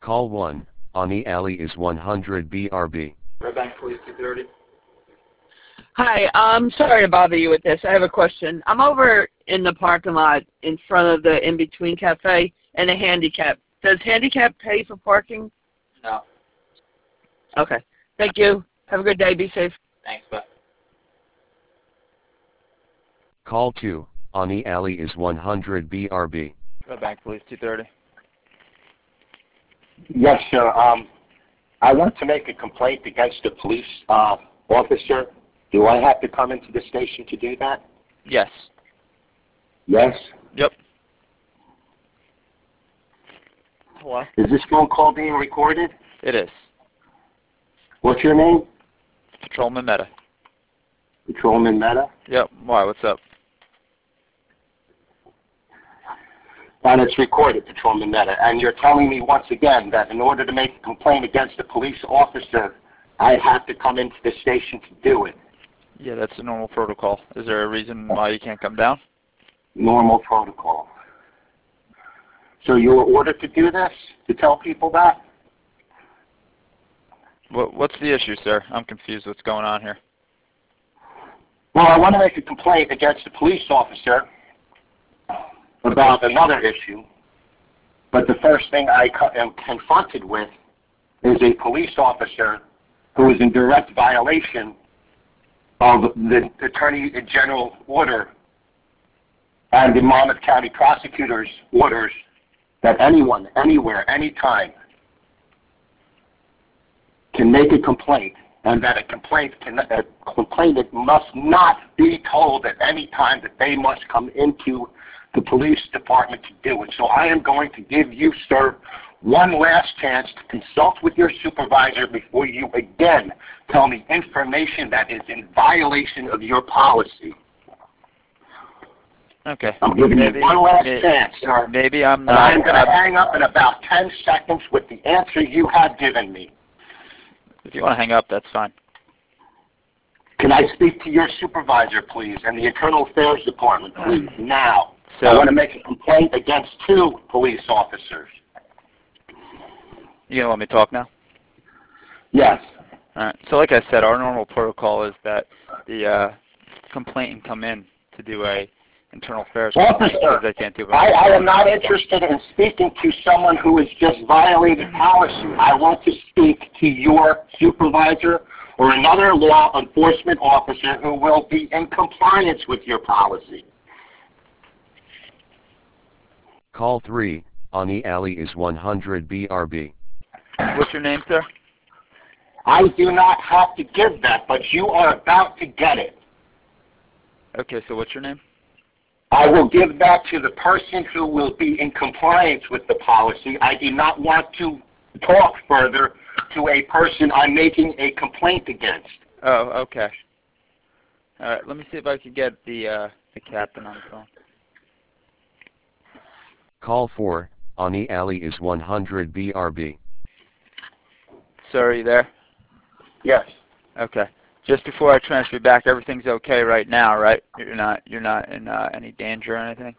Call 1, on the alley is 100 BRB. Burbank Police 230. Hi, I'm sorry to bother you with this. I have a question. I'm over in the parking lot in front of the In-Between Cafe and the Handicap. Does Handicap pay for parking? No. Okay. Thank you. Have a good day. Be safe. Thanks, bye. Call 2, on the alley is 100 BRB. Burbank Police 230. Yes, sir. I want to make a complaint against a police officer. Do I have to come into the station to do that? Yes. Yes? Yep. Hello? Is this phone call being recorded? It is. What's your name? Patrolman Meta. Patrolman Meta? Yep. Why? What's up? And it's recorded, Patrolman Meta. And you're telling me once again that in order to make a complaint against a police officer, I have to come into the station to do it. Yeah, that's the normal protocol. Is there a reason why you can't come down? Normal protocol. So you were ordered to do this? To tell people that? What's the issue, sir? I'm confused. What's going on here? Well, I want to make a complaint against a police officer about another issue. But the first thing I am confronted with is a police officer who is in direct violation of the Attorney General order and the Monmouth County Prosecutor's orders that anyone, anywhere, anytime can make a complaint, and that a complainant must not be told at any time that they must come into the police department to do it. So I am going to give you, sir, one last chance to consult with your supervisor before you again tell me information that is in violation of your policy. Okay. I'm giving you one last chance, sir. Maybe I'm not. And I'm going to hang up in about 10 seconds with the answer you have given me. If you want to hang up, that's fine. Can I speak to your supervisor, please, and the Internal Affairs Department, please, now? So, I want to make a complaint against 2 police officers. You gonna let me talk now? Yes. All right. So, like I said, our normal protocol is that the complainant come in to do a internal affairs. Officer, They can't do it. I am not interested in speaking to someone who has just violated policy. I want to speak to your supervisor or another law enforcement officer who will be in compliance with your policy. Call 3, on the alley is 100 BRB. What's your name, sir? I do not have to give that, but you are about to get it. Okay, so what's your name? I will give that to the person who will be in compliance with the policy. I do not want to talk further to a person I'm making a complaint against. Oh, okay. All right, let me see if I can get the captain on the phone. Call 4, on the alley is 100 BRB. Sir, are you there? Yes. Okay. Just before I transfer you back, everything's okay right now, right? You're not in any danger or anything?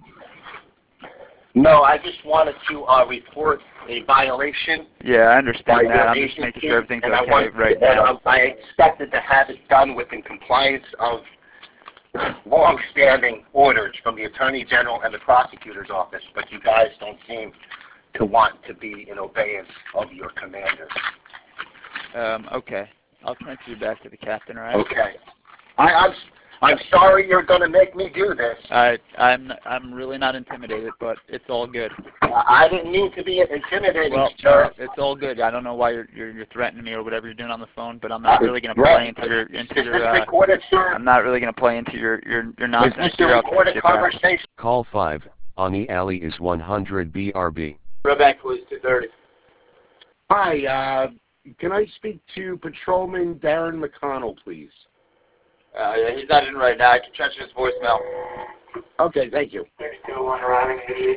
No, I just wanted to report a violation. Yeah, I understand by that. your I'm just agency, making sure everything's and okay right now. I expected to have it done within compliance of long-standing orders from the Attorney General and the Prosecutor's Office, but you guys don't seem to want to be in obeyance of your commanders. Okay. I'll transfer you back to the captain, all right? Okay. I'm sorry you're going to make me do this. I'm really not intimidated, but it's all good. I didn't mean to be intimidating, Well, sir. it's all good. I don't know why you're threatening me or whatever you're doing on the phone, but I'm not really going to play into your Is this recorded, sir? I'm not really going to play into your nonsense. Is this a recorded conversation? Call 5, on the alley is 100 BRB. Burbank Police 230. Hi, can I speak to Patrolman Darren McConnell, please? Yeah, he's not in right now. I can transfer his voicemail. Okay, thank you.